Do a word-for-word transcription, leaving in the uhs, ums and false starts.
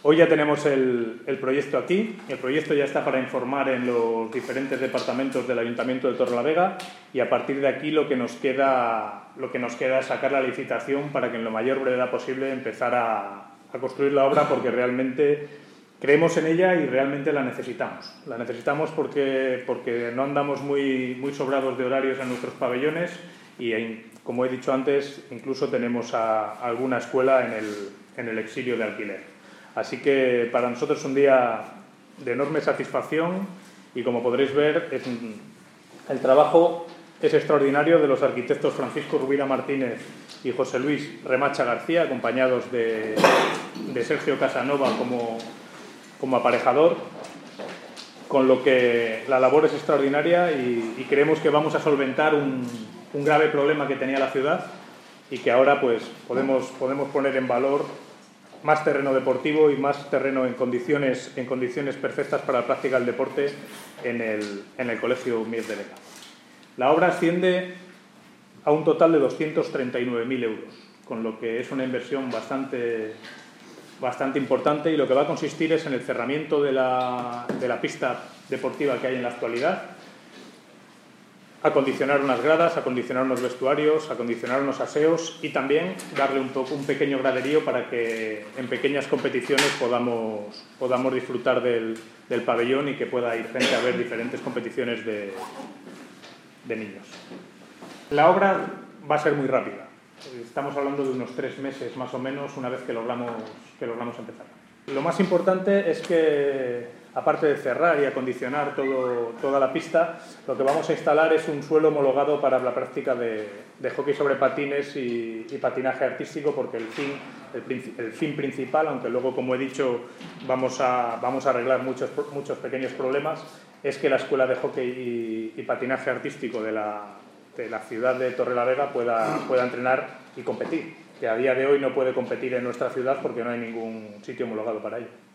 Hoy ya tenemos el, el proyecto aquí. El proyecto ya está para informar en los diferentes departamentos del Ayuntamiento de Torrelavega y a partir de aquí lo que nos queda, lo que nos queda es sacar la licitación para que en la mayor brevedad posible empezar a, a construir la obra, porque realmente creemos en ella y realmente la necesitamos. La necesitamos porque, porque no andamos muy, muy sobrados de horarios en nuestros pabellones y, como he dicho antes, incluso tenemos a, a alguna escuela en el, en el exilio de alquiler. Así que para nosotros es un día de enorme satisfacción y, como podréis ver, es, el trabajo es extraordinario de los arquitectos Francisco Rubira Martínez y José Luis Remacha García, acompañados de, de Sergio Casanova como, como aparejador, con lo que la labor es extraordinaria y, y creemos que vamos a solventar un, un grave problema que tenía la ciudad y que ahora pues podemos, podemos poner en valor más terreno deportivo y más terreno en condiciones, en condiciones perfectas para la práctica del deporte en el, en el Colegio Mies de Vega. La obra asciende a un total de doscientos treinta y nueve mil euros, con lo que es una inversión bastante, bastante importante, y lo que va a consistir es en el cerramiento de la, de la pista deportiva que hay en la actualidad, acondicionar unas gradas, acondicionar unos vestuarios, acondicionar unos aseos y también darle un, poco, un pequeño graderío para que en pequeñas competiciones podamos, podamos disfrutar del, del pabellón y que pueda ir gente a ver diferentes competiciones de, de niños. La obra va a ser muy rápida. Estamos hablando de unos tres meses más o menos una vez que logramos, que logramos empezar. Lo más importante es que, aparte de cerrar y acondicionar todo, toda la pista, lo que vamos a instalar es un suelo homologado para la práctica de, de hockey sobre patines y, y patinaje artístico, porque el fin, el, el fin principal, aunque luego, como he dicho, vamos a, vamos a arreglar muchos, muchos pequeños problemas, es que la escuela de hockey y, y patinaje artístico de la, de la ciudad de Torrelavega pueda, pueda entrenar y competir, que a día de hoy no puede competir en nuestra ciudad porque no hay ningún sitio homologado para ello.